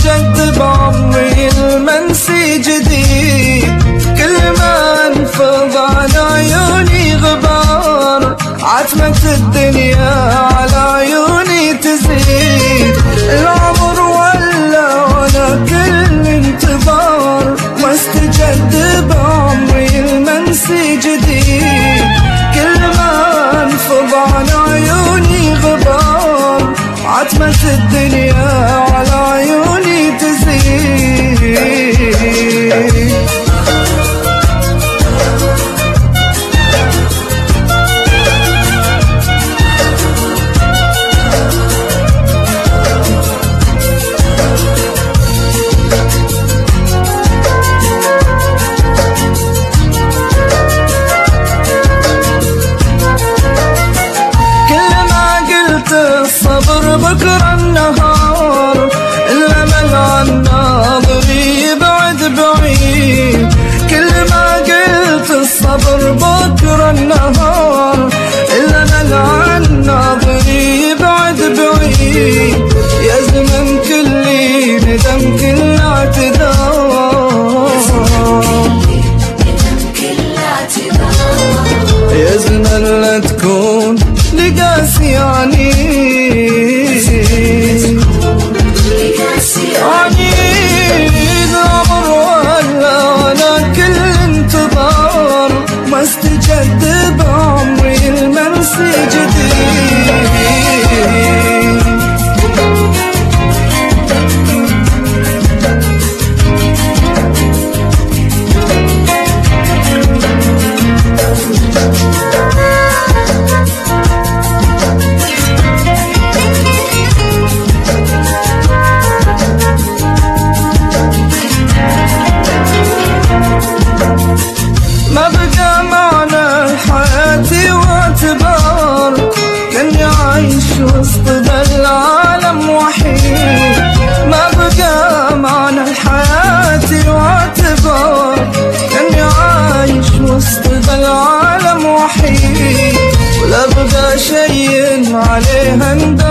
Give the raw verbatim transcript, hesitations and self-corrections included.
واستجد بعمري المنسي جديد. كل ما انفض على عيوني غبار، عتمة الدنيا على عيوني تزيد. العمر ولا وانا كل انتظار، واستجد بعمري المنسي جديد. كل ما انفض على عيوني غبار، عتمة الدنيا على عيوني تزيد. الصبر بكرة النهار، الأمل عن ناظري يبعد بعيد. كل ما قلت الصبر بكرة النهار، الأمل عن ناظري يبعد بعيد. يا زمن كلي ندم كل اعتذار، يا زمن لا تكون لقاسي عنيد. عنيد العمر ولا أنا كل انتظار، ما استجد بعمري المنسي جديد. ما بقى معنى حياتي واعتبار، كاني عايش وسط بالعالم وحيد. ما بقى معنى حياتي واعتبار، كاني عايش وسط بالعالم وحيد. ولا بقى شي عليه هندم